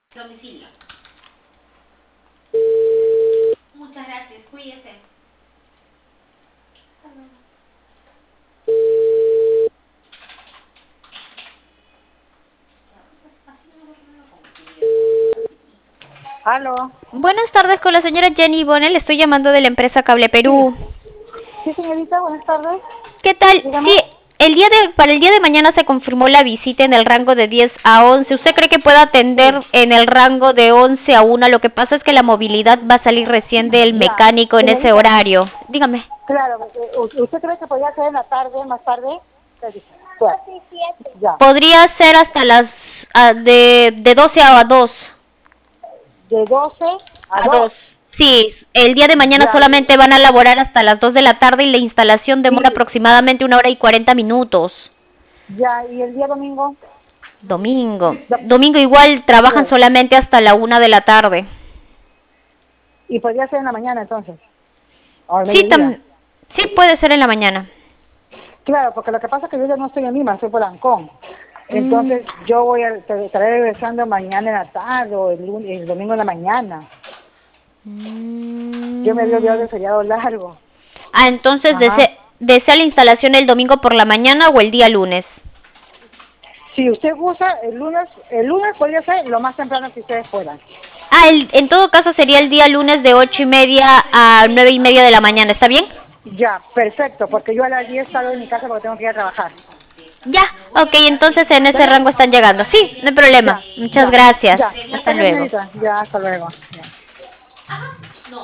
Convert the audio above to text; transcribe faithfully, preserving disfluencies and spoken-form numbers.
Domicilio. Muchas gracias, cuídese. Hasta luego. Aló. Buenas tardes con la señora Jenny Bonel, estoy llamando de la empresa Cable Sí. Perú. Sí, señorita, buenas tardes. ¿Qué tal? Dígame. Sí, el día de, para el día de mañana se confirmó la visita en el rango de diez a once. ¿Usted cree que pueda atender Sí. en el rango de once a una? Lo que pasa es que la movilidad va a salir recién del Ya. mecánico en ese Señorita, horario. Dígame. claro, eh, ¿u- ¿usted cree que podría ser en la tarde, más tarde? ¿Qué dice? Claro. Ya. Podría ser hasta las ah, de, de doce a dos. De doce a A dos. dos. Sí, el día de mañana Ya. Y, solamente van a laborar hasta las dos de la tarde y la instalación demora y- aproximadamente una hora y cuarenta minutos. ya, y el día domingo. Domingo. Ya. Domingo igual trabajan Sí. solamente hasta la una de la tarde. Y podría ser en la mañana entonces. O al Sí, mediodía. tam sí puede ser en la mañana. Claro, porque lo que pasa es que yo ya no estoy en Lima, estoy por Ancón. Mm, Entonces yo voy a te- estaré regresando mañana en la tarde o el, lunes- el domingo en la mañana. Yo me había olvidado mm. del feriado largo. Ah, entonces Ajá. desea, desea la instalación el domingo por la mañana o el día lunes. Si usted gusta, el lunes, el lunes podría ser lo más temprano que ustedes puedan. Ah, el- en todo caso sería el día lunes de ocho y media a nueve y media de la mañana, ¿está bien? Ya, perfecto, porque yo a las diez salgo de mi casa porque tengo que ir a trabajar. Ya, ok, entonces en ¿Está ese bien? rango están llegando. Sí, no hay problema. Ya, Muchas ya, ya. gracias. Está Hasta bien, luego. señorita. Ya, hasta luego. Ya.